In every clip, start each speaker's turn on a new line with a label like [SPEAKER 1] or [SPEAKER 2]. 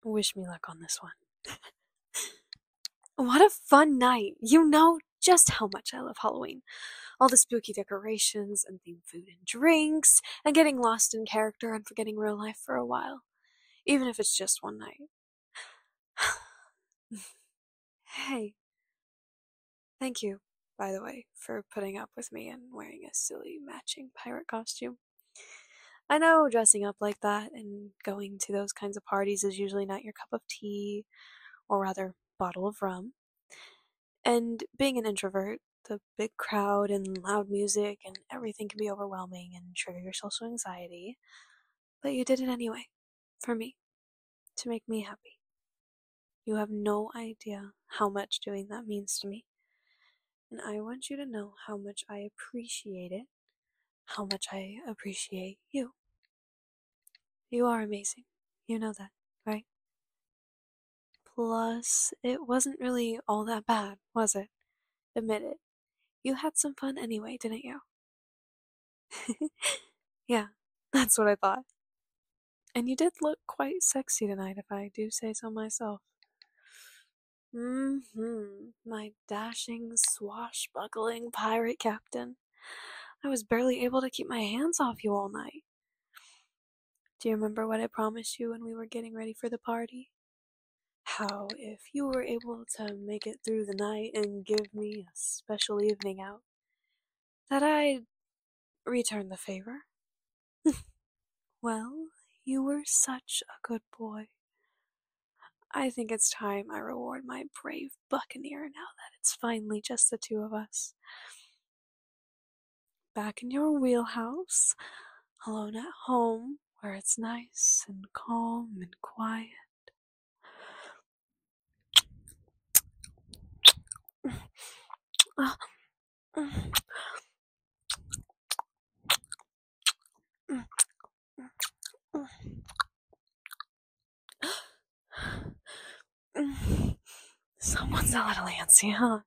[SPEAKER 1] Wish me luck on this one. What a fun night! You know just how much I love Halloween. All the spooky decorations and themed food and drinks, and getting lost in character and forgetting real life for a while, even if it's just one night. Hey, thank you, by the way, for putting up with me and wearing a silly matching pirate costume. I know dressing up like that and going to those kinds of parties is usually not your cup of tea, or rather, bottle of rum. And being an introvert, the big crowd and loud music and everything can be overwhelming and trigger your social anxiety. But you did it anyway, for me, to make me happy. You have no idea how much doing that means to me. And I want you to know how much I appreciate it, how much I appreciate you. You are amazing. You know that, right? Plus, it wasn't really all that bad, was it? Admit it. You had some fun anyway, didn't you? Yeah, that's what I thought. And you did look quite sexy tonight, if I do say so myself. My dashing, swashbuckling pirate captain. I was barely able to keep my hands off you all night. Do you remember what I promised you when we were getting ready for the party? How, if you were able to make it through the night and give me a special evening out, that I'd return the favor? Well, you were such a good boy. I think it's time I reward my brave buccaneer now that it's finally just the two of us. Back in your wheelhouse, alone at home, where it's nice and calm and quiet. Someone's a little antsy, huh?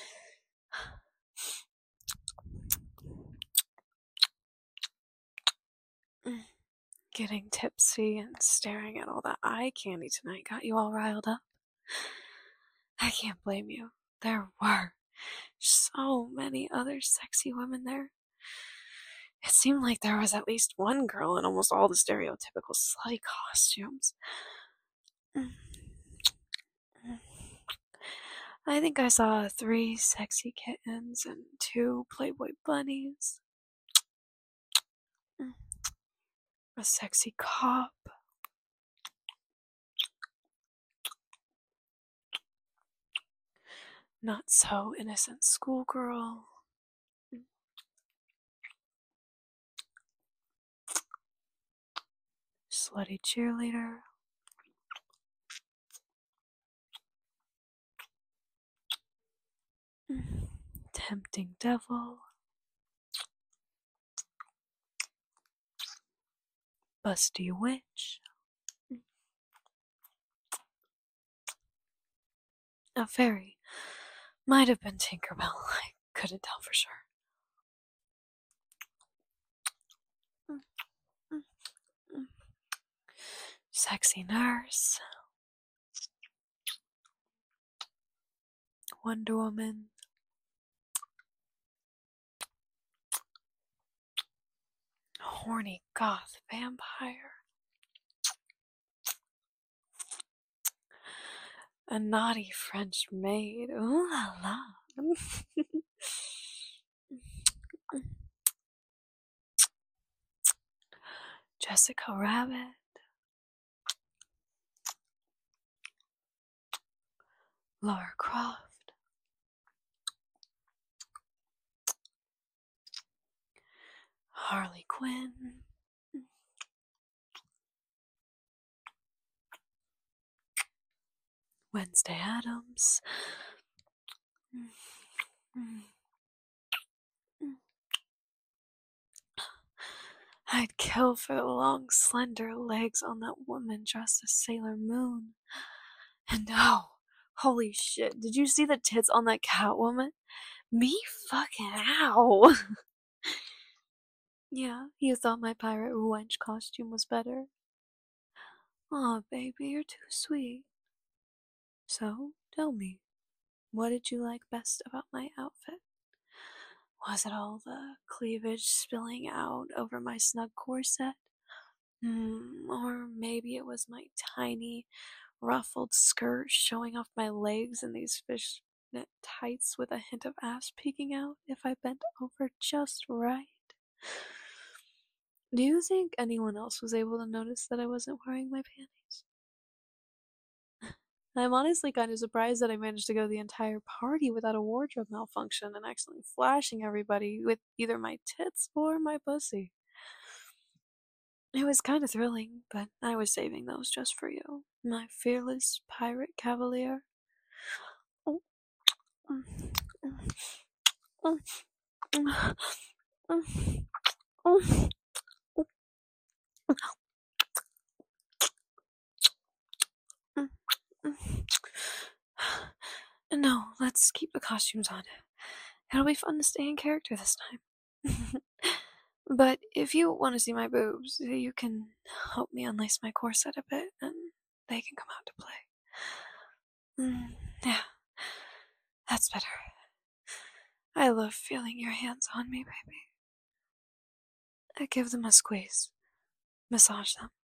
[SPEAKER 1] Getting tipsy and staring at all that eye candy tonight got you all riled up. I can't blame you. There were so many other sexy women there. It seemed like there was at least one girl in almost all the stereotypical slutty costumes. I think I saw 3 sexy kittens and 2 Playboy bunnies. A sexy cop. Not so innocent schoolgirl. Slutty cheerleader. Tempting devil. Busty witch. A fairy. Might have been Tinkerbell. I couldn't tell for sure. Sexy nurse. Wonder Woman. Horny goth vampire. A naughty French maid. Ooh la la. Jessica Rabbit. Lara Croft. Harley Quinn. Wednesday Addams. I'd kill for the long, slender legs on that woman dressed as Sailor Moon. And oh, holy shit, did you see the tits on that Catwoman? Me fucking ow. Yeah, you thought my pirate wench costume was better? Aw, baby, you're too sweet. So, tell me, what did you like best about my outfit? Was it all the cleavage spilling out over my snug corset? Or maybe it was my tiny, ruffled skirt showing off my legs in these fishnet tights with a hint of ass peeking out if I bent over just right. Do you think anyone else was able to notice that I wasn't wearing my panties? I'm honestly kind of surprised that I managed to go the entire party without a wardrobe malfunction and accidentally flashing everybody with either my tits or my pussy. It was kind of thrilling, but I was saving those just for you, my fearless pirate cavalier. Oh, mm, mm, mm, mm, mm, mm, mm. No, let's keep the costumes on. It'll be fun to stay in character this time. But if you want to see my boobs, you can help me unlace my corset a bit and they can come out to play. Yeah, that's better. I love feeling your hands on me, baby. I give them a squeeze, massage them.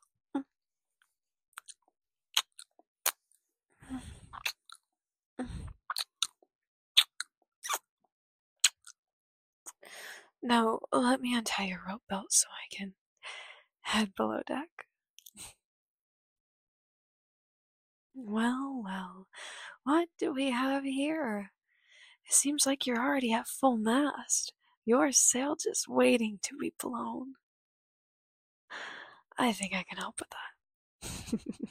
[SPEAKER 1] Now, let me untie your rope belt so I can head below deck. Well, well, what do we have here? It seems like you're already at full mast. Your sail just waiting to be blown. I think I can help with that.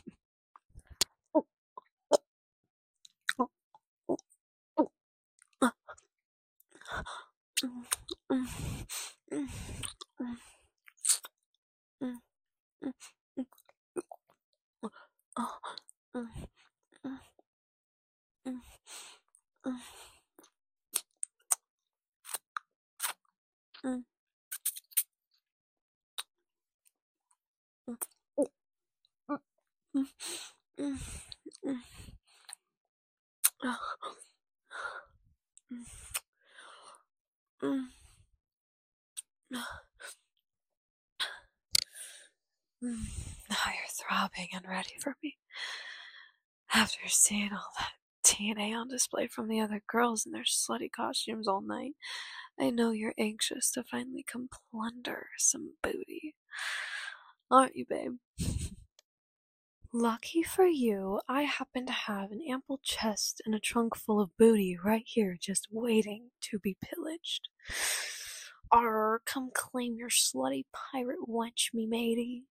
[SPEAKER 1] Now you're throbbing and ready for me. After seeing all that TNA on display from the other girls in their slutty costumes all night, I know you're anxious to finally come plunder some booty. Aren't you, babe? Lucky for you, I happen to have an ample chest and a trunk full of booty right here just waiting to be pillaged. Arr, come claim your slutty pirate wench, me matey.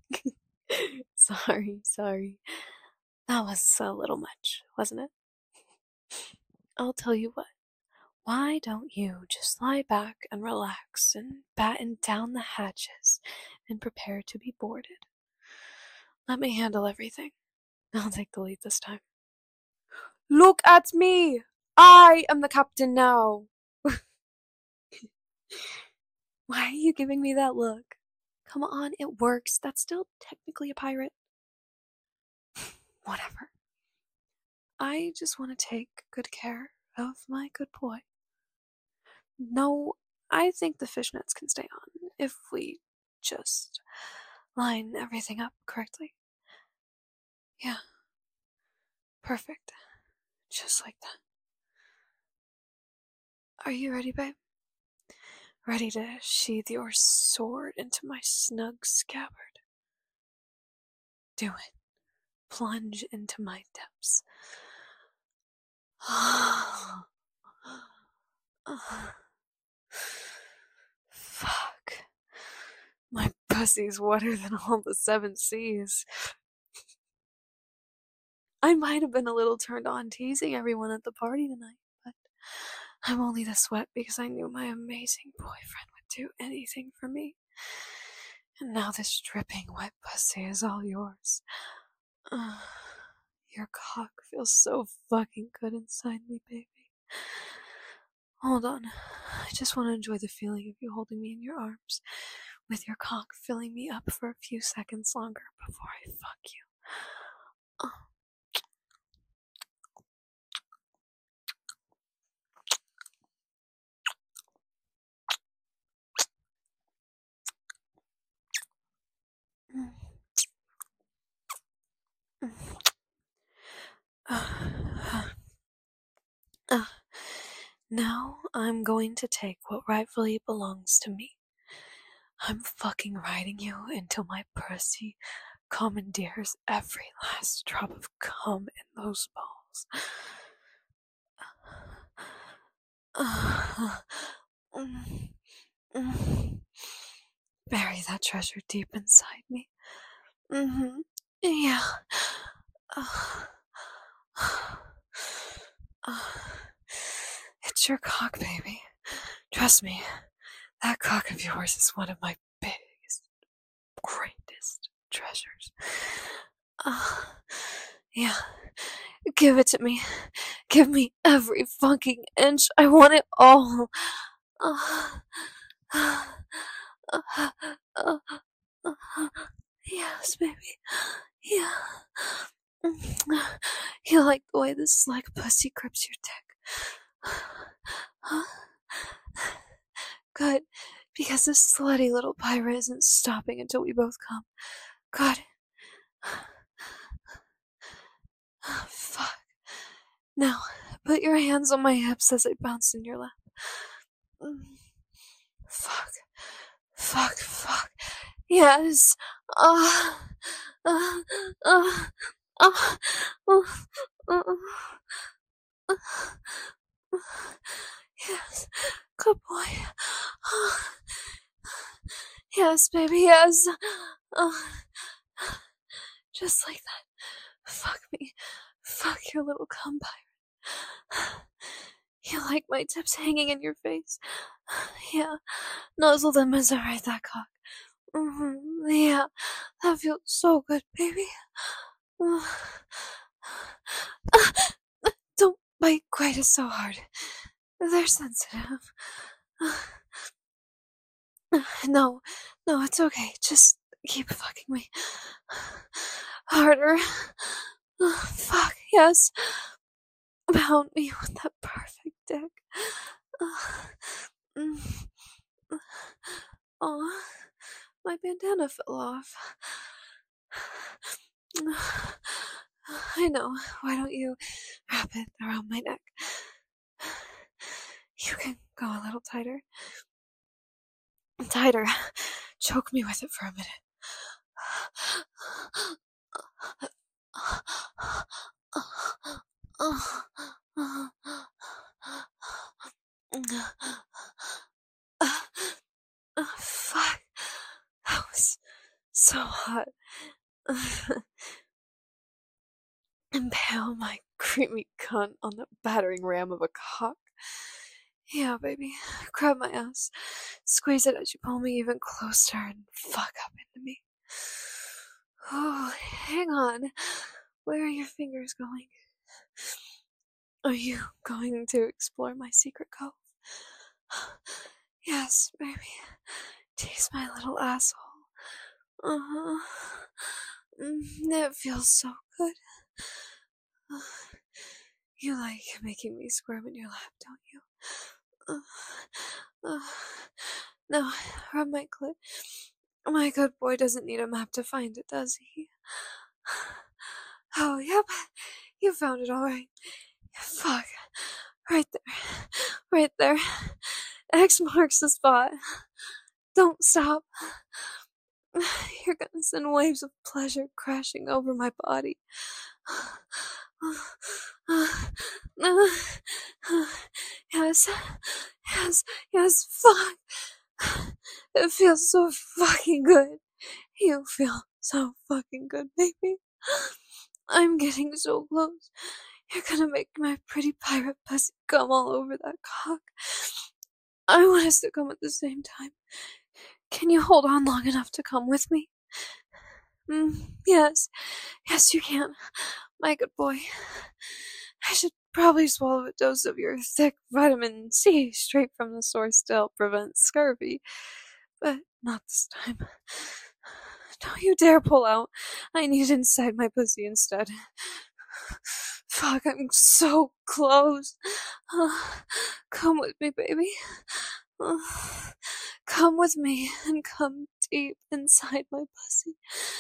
[SPEAKER 1] Sorry. That was a little much, wasn't it? I'll tell you what. Why don't you just lie back and relax and batten down the hatches and prepare to be boarded? Let me handle everything. I'll take the lead this time. Look at me! I am the captain now! Why are you giving me that look? Come on, it works. That's still technically a pirate. Whatever. I just want to take good care of my good boy. No, I think the fishnets can stay on if we just line everything up correctly. Yeah. Perfect. Just like that. Are you ready, babe? Ready to sheath your sword into my snug scabbard? Do it. Plunge into my depths. Fuck. My pussy's wetter than all the seven seas. I might have been a little turned on teasing everyone at the party tonight, but I'm only this wet because I knew my amazing boyfriend would do anything for me. And now this dripping wet pussy is all yours. Your cock feels so fucking good inside me, baby. Hold on. I just want to enjoy the feeling of you holding me in your arms with your cock filling me up for a few seconds longer before I fuck you. Now I'm going to take what rightfully belongs to me. I'm fucking riding you until my pussy commandeers every last drop of cum in those balls. Bury that treasure deep inside me. Yeah. It's your cock, baby. Trust me, that cock of yours is one of my biggest, greatest treasures. Yeah. Give it to me. Give me every fucking inch. I want it all. Yes, baby. Yeah. You like the way this slick pussy grips your dick? Huh? Good, because this slutty little pirate isn't stopping until we both come. Good. Fuck. Now, put your hands on my hips as I bounce in your lap. Fuck. Fuck, fuck. Yes. Yes. Good boy. Yes, baby, yes. Just like that. Fuck me. Fuck your little cum pirate. You like my tips hanging in your face? Yeah. Nuzzle them as I ride that cock. Yeah. That feels so good, baby. Don't bite quite as so hard. They're sensitive. No, it's okay. Just keep fucking me. Harder. Fuck, yes. Pound me with that perfect dick. Aw, my bandana fell off. I know. Why don't you wrap it around my neck? You can go a little tighter. Tighter. Choke me with it for a minute. Fuck. That was so hot. Impale my creamy cunt on the battering ram of a cock. Yeah, baby. Grab my ass. Squeeze it as you pull me even closer and fuck up into me. Oh, hang on. Where are your fingers going? Are you going to explore my secret cove? Yes, baby. Tease my little asshole. It feels so good. You like making me squirm in your lap, don't you? No, rub my clit. My good boy doesn't need a map to find it, does he? Oh, yep. You found it all right. Fuck. Right there. Right there. X marks the spot. Don't stop. You're gonna send waves of pleasure crashing over my body. Yes, fuck. It feels so fucking good. You feel so fucking good, baby. I'm getting so close. You're gonna make my pretty pirate pussy come all over that cock. I want us to come at the same time. Can you hold on long enough to come with me? Yes, you can. My good boy. I should probably swallow a dose of your thick vitamin C straight from the source to help prevent scurvy. but not this time. Don't you dare pull out. I need inside my pussy instead. Fuck, I'm so close. Come with me, baby. Come with me and come deep inside my pussy.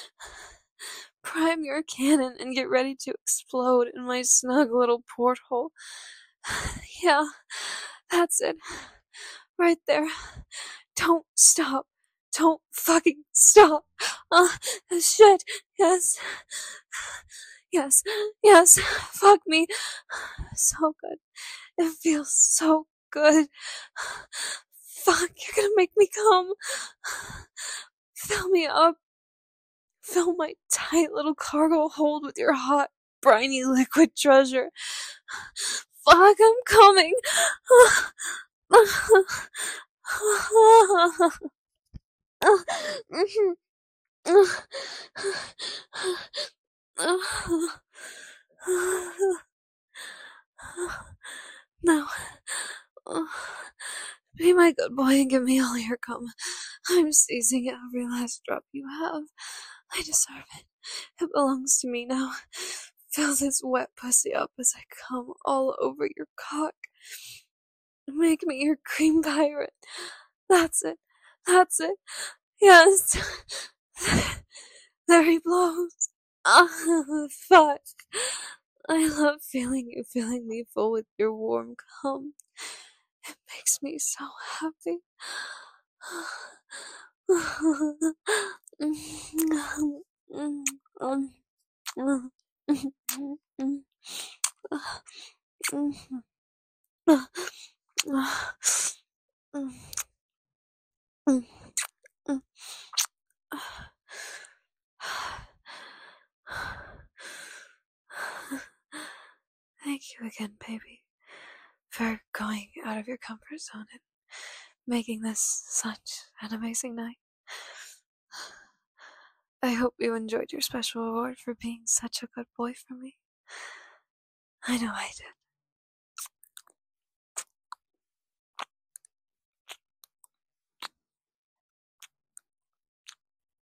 [SPEAKER 1] Prime your cannon and get ready to explode in my snug little porthole. Yeah, that's it. Right there. Don't stop. Don't fucking stop. Shit. Yes. Yes. Yes. Fuck me. So good. It feels so good. Fuck, you're gonna make me come. Fill me up. Fill my tight little cargo hold with your hot, briny liquid treasure. Fuck, I'm coming. Now, be my good boy and give me all your cum. I'm seizing every last drop you have. I deserve it. It belongs to me now. Fill this wet pussy up as I come all over your cock. Make me your cream pirate. That's it. That's it. Yes. There he blows. Fuck. I love feeling you filling me full with your warm cum. It makes me so happy. Thank you again, baby, for going out of your comfort zone and making this such an amazing night. I hope you enjoyed your special award for being such a good boy for me. I know I did.